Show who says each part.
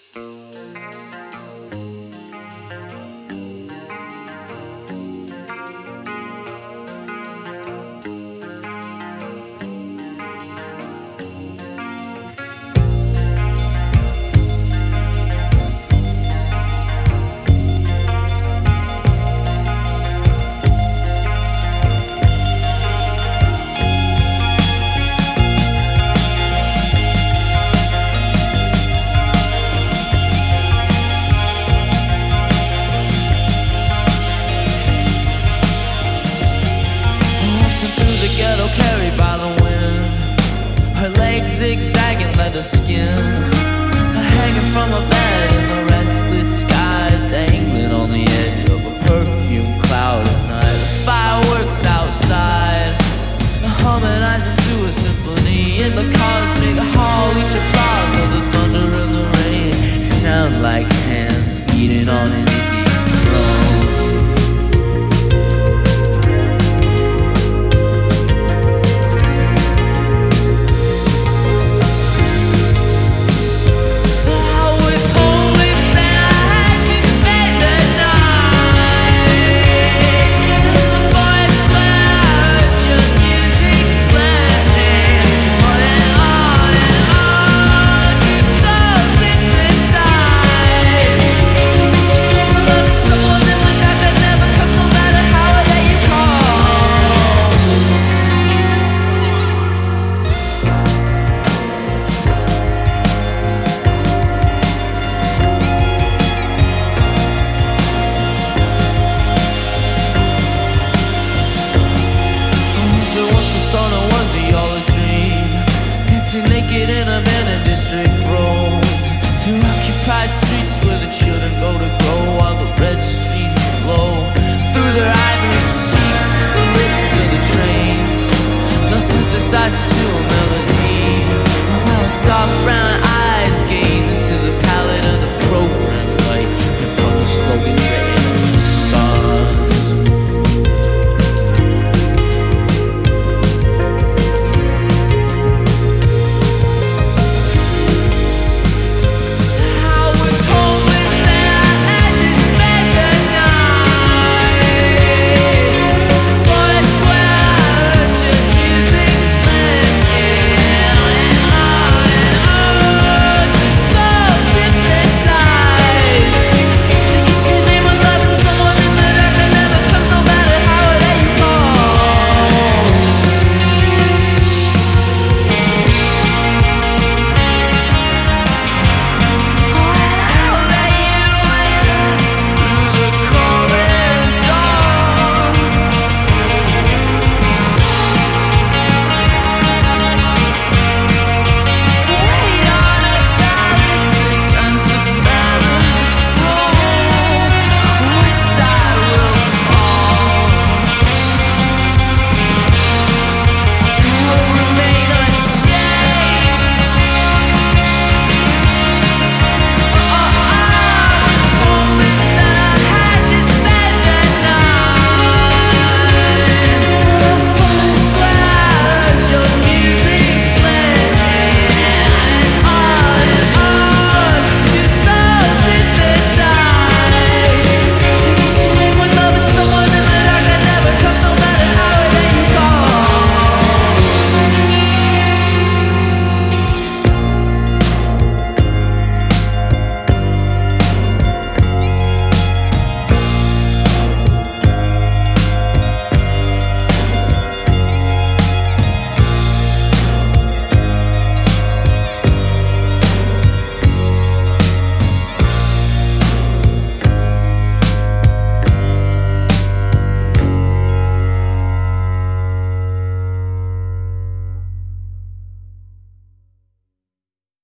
Speaker 1: Ghetto carried by the wind, her legs zigzagging leather skin, her hanging from a bed in the restless sky, dangling on the edge of a perfume cloud at night. Fireworks outside, harmonizing to a symphony in the cosmic hall. Each applause of the thunder and the rain sound like hands beating on an Indian drum. Naked in abandoned district roads, through occupied streets where the children go to grow, while the red streams flow through their ivory cheeks, the rhythms of the trains, they'll synthesize into a melody.